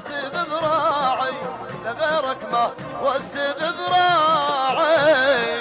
واسد ذراعي لغيرك ما واسد ذراعي.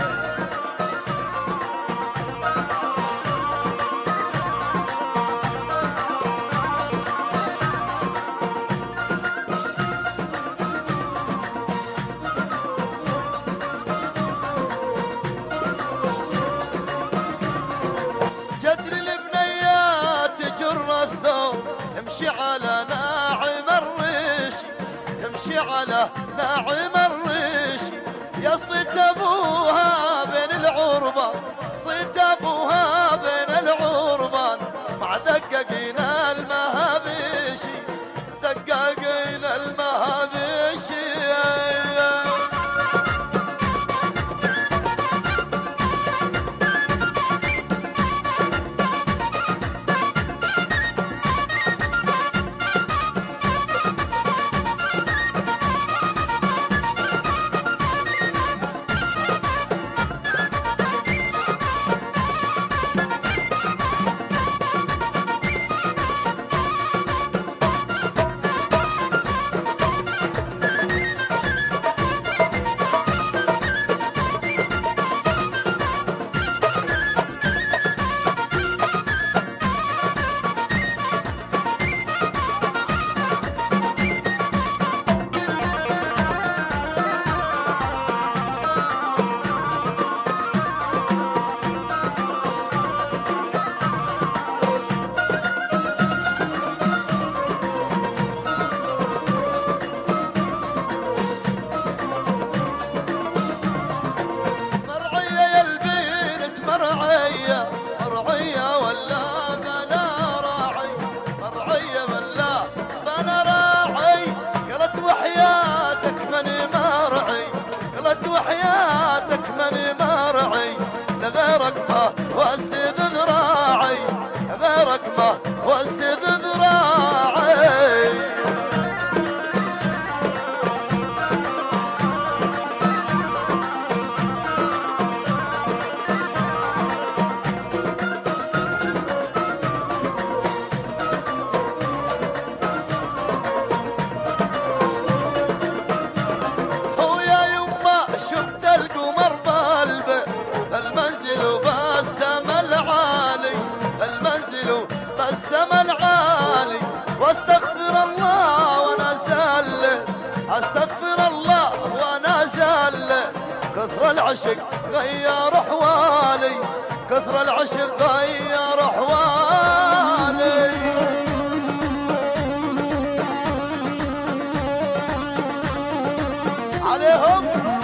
جدر البنيات جر الثوب يمشي على ناعم الريش، يمشي على ناعم الريش. يا صيت ابوها بين العربان، صيت ابوها بين العربان، مع دقاقين المهابيشي، دقاقين المهابيشي. مرعية ولا بلا راعي، مرعية ولا بلا راعي. قلت وحياتك ماني مرعي، قلت وحياتك ماني مرعي. لغيرك ما واسد ذراعي، غيرك ما واسد ذراعي. شفت القمر بالمنزل وبالسما العالي، المنزل وبالسما العالي. واستغفر الله وانا زل، استغفر الله وانا زل. كثر العشق غير احوالي، كثر العشق غير احوالي. عليهم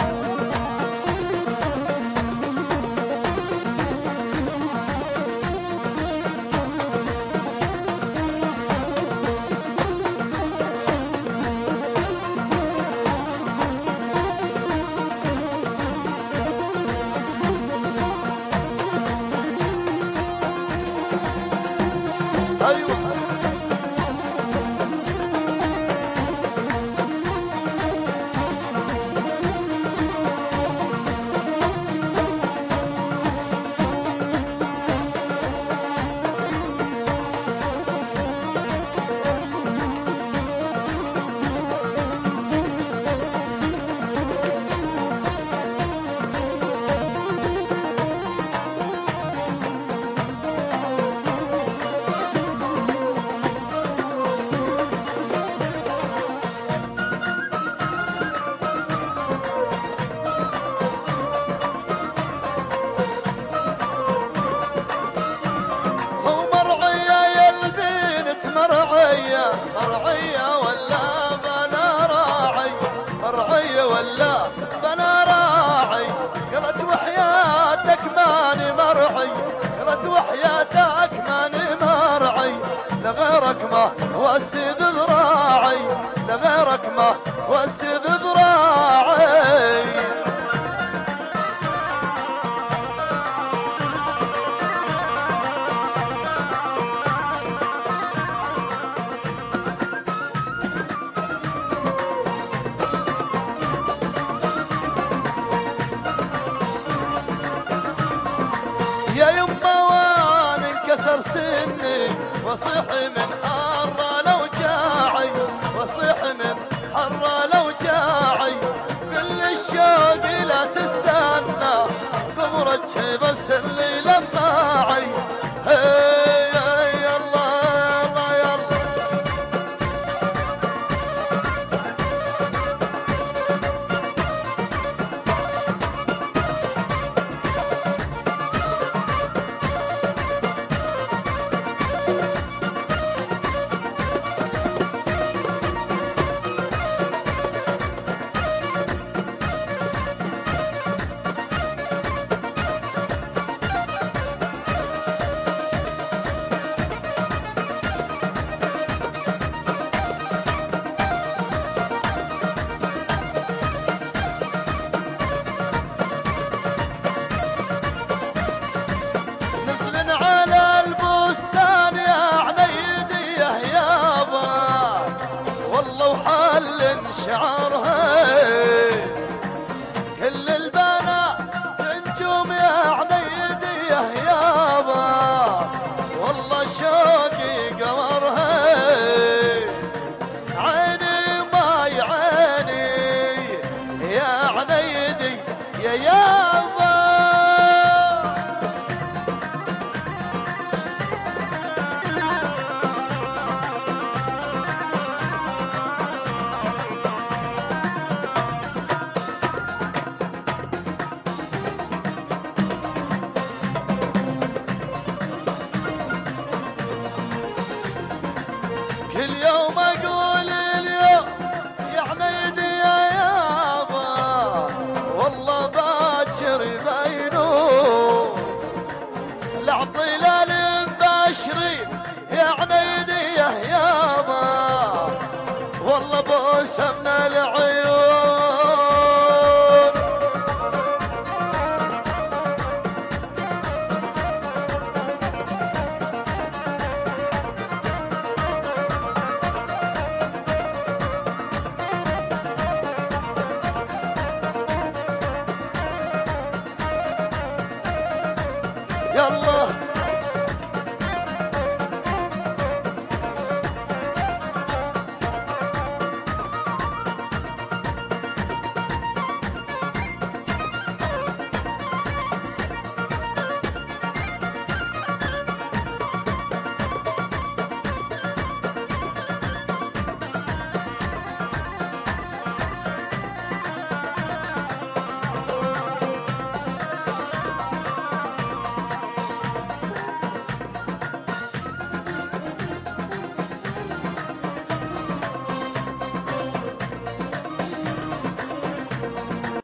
ايوه. مرعية ولا بلا راعي، مرعية ولا بلا راعي. قلت وحياتك ماني مرعي، قلت وحياتك ماني مرعي. لغيرك ما واسد ذراعي، لغيرك ما واسد ذراعي. يا يما وان انكسر سني وصيحي من حر لو جاعي، وصيحي شي بس اللي لماعي هي يلا يلا يلا شعرها كل البنات تنجوم يا عبيدي يا يابا والله شوقي قمرها عيني ماي عيني يا عبيدي يا يابا كل يوم اقول اليوم يا عميدي يا يابا والله باكر يبينون العطيله المباشرين يا عميدي